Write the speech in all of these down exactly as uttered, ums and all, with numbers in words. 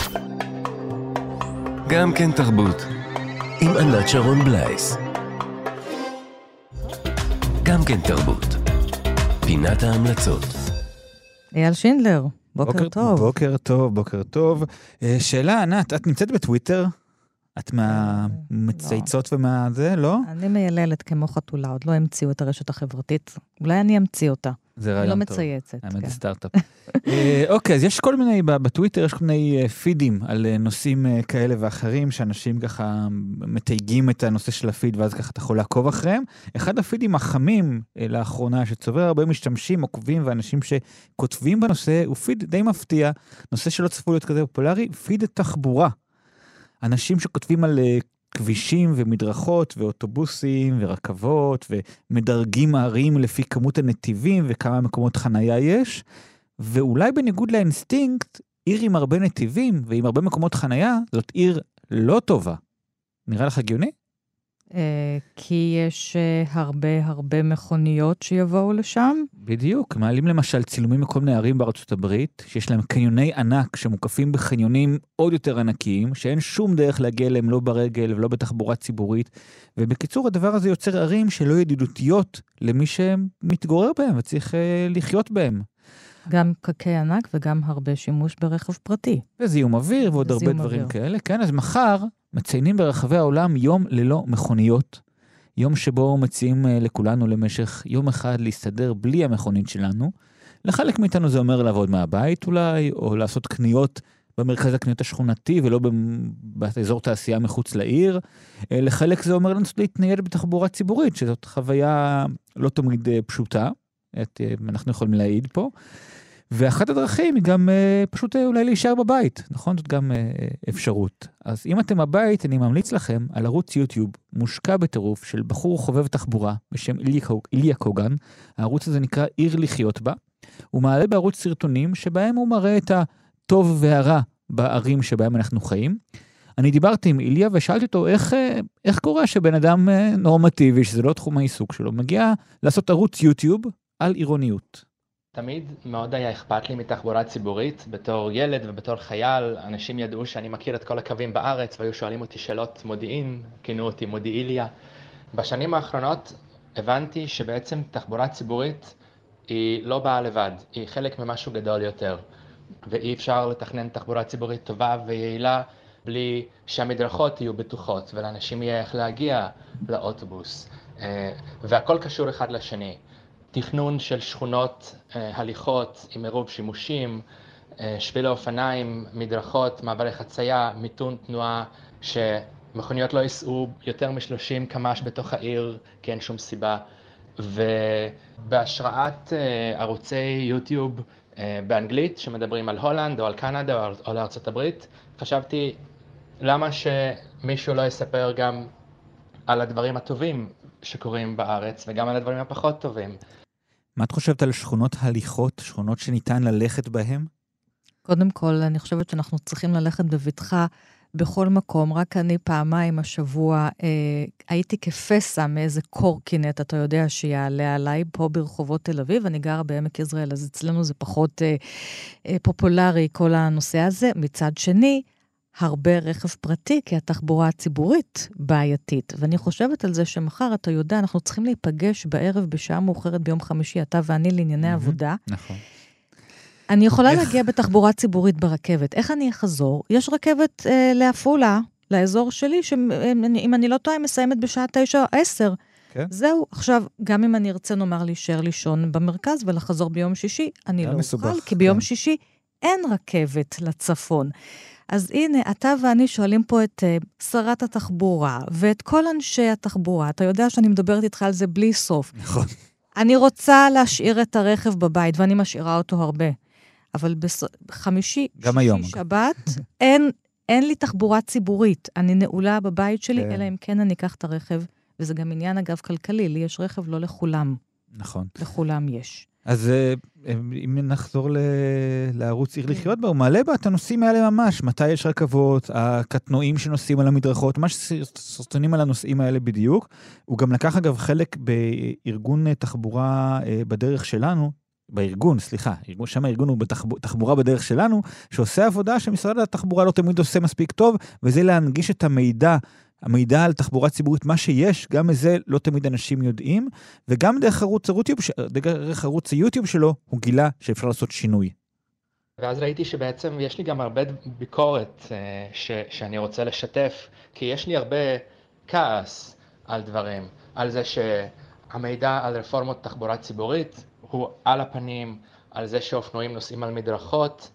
גם כן תרבות, עם ענת שרון בלייס. גם כן תרבות, פינת ההמלצות. אייל שינדלר, בוקר, בוקר טוב. בוקר טוב, בוקר טוב. שאלה, ענת, את נמצאת בטוויטר? את מהמצייצות ומה זה, לא? אני מייללת כמו חתולה, עוד לא המציאו את הרשת החברתית. אולי אני אמציא אותה. זה רעיון טוב. אני לא מצייצת. האמת זה סטארט-אפ. אוקיי, אז יש כל מיני, בטוויטר יש כל מיני פידים על נושאים כאלה ואחרים, שאנשים ככה מתייגים את הנושא של הפיד, ואז ככה אתה יכול לעקוב אחריהם. אחד הפידים החמים לאחרונה, שצובר הרבה משתמשים, עוקבים, ואנשים שכותבים בנושא, הוא פיד די מפתיע, נושא שלא צפוי להיות כזה פופולרי, פיד תחבורה. אנשים שכותבים על כבישים ומדרכות ואוטובוסים ורכבות ומדרגים הערים לפי כמות הנתיבים וכמה מקומות חנייה יש, ואולי בניגוד לאינסטינקט, עיר עם הרבה נתיבים ועם הרבה מקומות חנייה, זאת עיר לא טובה. נראה לך הגיוני? כי יש הרבה הרבה מכוניות שיבואו לשם. בדיוק, מעלים למשל צילומים מכל מיני ערים בארצות הברית, שיש להם קניוני ענק שמוקפים בחניונים עוד יותר ענקיים, שאין שום דרך להגיע אליהם לא ברגל ולא בתחבורה ציבורית, ובקיצור הדבר הזה יוצר ערים שלא ידידותיות למי שמתגורר בהם וצריך לחיות בהם. גם פקקי ענק וגם הרבה שימוש ברכב פרטי. וזיהום אוויר ועוד הרבה דברים כאלה. כן, אז מחר מציינים ברחבי העולם יום ללא מכוניות. יום שבו מציעים לכולנו למשך יום אחד להסתדר בלי המכונית שלנו. לחלק מאיתנו זה אומר לעבוד מהבית אולי, או לעשות קניות במרכז הקניות השכונתי ולא באזור תעשייה מחוץ לעיר. לחלק זה אומר לנסות להתנייד בתחבורה ציבורית, שזאת חוויה לא תמיד פשוטה. את, אנחנו יכולים להעיד פה. ואחת הדרכים היא גם אה, פשוט אה, אולי להישאר בבית, נכון? זאת גם אה, אפשרות. אז אם אתם בבית, אני ממליץ לכם על ערוץ יוטיוב מושקע בטירוף של בחור חובב תחבורה בשם איליה קוגן. הערוץ הזה נקרא עיר לחיות בה. הוא מעלה בערוץ סרטונים שבהם הוא מראה את הטוב והרע בערים שבהם אנחנו חיים. אני דיברתי עם איליה ושאלתי אותו איך, איך קורה שבן אדם נורמטיבי, שזה לא תחום העיסוק שלו, מגיע לעשות ערוץ יוטיוב על עירוניות. תמיד מאוד היה אכפת לי מתחבורה ציבורית, בתור ילד ובתור חייל, אנשים ידעו שאני מכיר את כל הקווים בארץ, והיו שואלים אותי שאלות מודיעין, כינו אותי מודיעיליה. בשנים האחרונות הבנתי שבעצם תחבורה ציבורית היא לא באה לבד, היא חלק ממשהו גדול יותר, ואי אפשר לתכנן תחבורה ציבורית טובה ויעילה, בלי שהמדרכות יהיו בטוחות, ולאנשים יהיה איך להגיע לאוטובוס, והכל קשור אחד לשני. תכנון של שכונות הליכות עם עירוב שימושים, שבילי אופניים, מדרכות, מעברי חצייה, מיתון תנועה, שמכוניות לא ייסעו יותר מ-שלושים קמ"ש בתוך העיר, כי אין שום סיבה. ובהשראת ערוצי יוטיוב באנגלית, שמדברים על הולנד או על קנדה או על ארצות הברית, חשבתי למה שמישהו לא יספר גם על הדברים הטובים שקורים בארץ וגם על הדברים הפחות טובים. מה את חושבת על שכונות הליכות, שכונות שניתן ללכת בהן? קודם כל, אני חושבת שאנחנו צריכים ללכת בבטחה בכל מקום. רק אני פעמיים השבוע אה, הייתי כפסע מאיזה קורקינט, אתה יודע, שיעלה עליי פה ברחובות תל אביב. אני גרה בעמק יזרעאל, אז אצלנו זה פחות אה, אה, פופולרי כל הנושא הזה. מצד שני, הרבה רכב פרטי, כי התחבורה הציבורית בעייתית. ואני חושבת על זה שמחר, אתה יודע, אנחנו צריכים להיפגש בערב בשעה מאוחרת ביום חמישי, אתה ואני לענייני mm-hmm, עבודה. נכון. אני יכולה איך... להגיע בתחבורה ציבורית ברכבת. איך אני אחזור? יש רכבת אה, לעפולה, לאזור שלי, שאם אני לא טועה, מסיימת בשעה תשע או עשר. כן. זהו. עכשיו, גם אם אני ארצה, נאמר להישאר לישון במרכז ולחזור ביום שישי, אני לא אוכל, כי ביום כן. שישי אין רכבת לצפון. אז הנה, אתה ואני שואלים פה את uh, שרת התחבורה, ואת כל אנשי התחבורה, אתה יודע שאני מדברת איתך על זה בלי סוף. נכון. אני רוצה להשאיר את הרכב בבית, ואני משאירה אותו הרבה. אבל בחמישי, שישי, היום. שבת, אין, אין לי תחבורה ציבורית. אני נעולה בבית שלי, כן. אלא אם כן אני אקח את הרכב, וזה גם עניין אגב כלכלי, לי יש רכב לא לכולם. נכון. לכולם יש. אז אם נחזור לערוץ עיר לחיות בה, הוא מעלה בה את הנושאים האלה ממש, מתי יש רכבות, הקטנועים שנוסעים על המדרכות, ממש סרטונים על הנושאים האלה בדיוק. הוא גם לקח אגב חלק בארגון תחבורה בדרך שלנו, בארגון, סליחה, ארגון, שם הארגון הוא בתחבורה בדרך שלנו, שעושה עבודה שמשרד התחבורה לא תמיד עושה מספיק טוב, וזה להנגיש את המידע, המידע על תחבורה ציבורית, מה שיש, גם מזה לא תמיד אנשים יודעים, וגם דרך ערוץ היוטיוב, דרך ערוץ היוטיוב שלו, הוא גילה שאפשר לעשות שינוי. ואז ראיתי שבעצם יש לי גם הרבה ביקורת ש, שאני רוצה לשתף, כי יש לי הרבה כעס על דברים, על זה שהמידע על רפורמות תחבורה ציבורית הוא על הפנים, על זה שאופנועים נוסעים על מדרכות,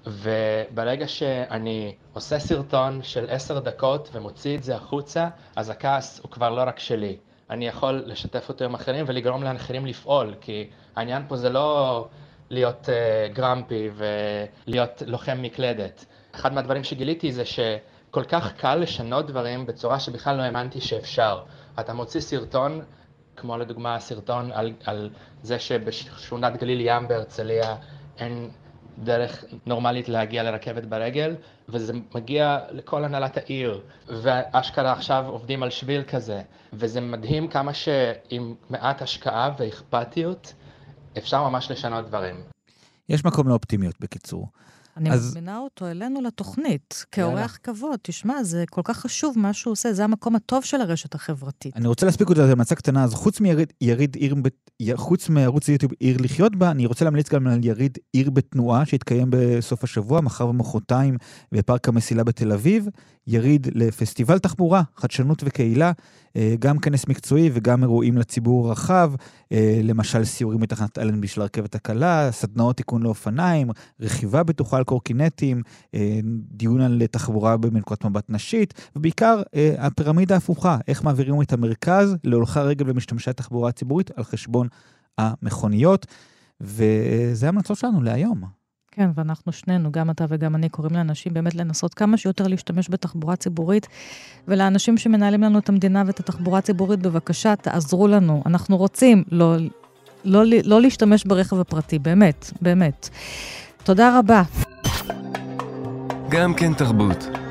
וברגע שאני עושה סרטון של עשר דקות ומוציא את זה החוצה, אז הכעס הוא כבר לא רק שלי. אני יכול לשתף אותו עם אחרים ולגרום לאחרים לפעול, כי העניין פה זה לא להיות uh, גרמפי ולהיות לוחם מקלדת. אחד מהדברים שגיליתי זה שכל כך קל לשנות דברים בצורה שבכלל לא האמנתי שאפשר. אתה מוציא סרטון, כמו לדוגמה סרטון על, על זה שבשכונת גליל ים בהרצליה אין דרך נורמלית להגיע לרכבת ברגל, וזה מגיע לכל הנהלת העיר, ואשכרה עכשיו עובדים על שביל כזה, וזה מדהים כמה שעם מעט השקעה ואכפתיות אפשר ממש לשנות דברים. יש מקום לאופטימיות בקיצור. אני אז... מזמינה אותו אלינו לתוכנית, כאורח כבוד. תשמע, זה כל כך חשוב מה שהוא עושה, זה המקום הטוב של הרשת החברתית. אני רוצה להספיק אותה, זה מצע קטנה, אז חוץ מיריד, יריד עיר, חוץ מערוץ היוטיוב עיר לחיות בה, אני רוצה להמליץ גם על יריד עיר בתנועה, שהתקיים בסוף השבוע, מחר ומחרתיים, בפארק המסילה בתל אביב, יריד לפסטיבל תחבורה, חדשנות וקהילה, גם כנס מקצועי וגם אירועים לציבור רחב, למשל סיורים מתחנת אלנבי של הרכבת הקלה, סדנאות תיקון לאופניים, רכיבה בטוחה על קורקינטים, דיון על תחבורה במנקודת מבט נשית, ובעיקר הפירמידה ההפוכה, איך מעבירים את המרכז להולכי הרגל ומשתמשי התחבורה הציבורית על חשבון המכוניות, וזה המלצות שלנו להיום. כן, ואנחנו שנינו, גם אתה וגם אני, קוראים לאנשים באמת לנסות כמה שיותר להשתמש בתחבורה ציבורית, ולאנשים שמנהלים לנו את המדינה ואת התחבורה הציבורית, בבקשה, תעזרו לנו. אנחנו רוצים לא, לא, לא להשתמש ברכב הפרטי, באמת, באמת. תודה רבה. גם כן תרבות.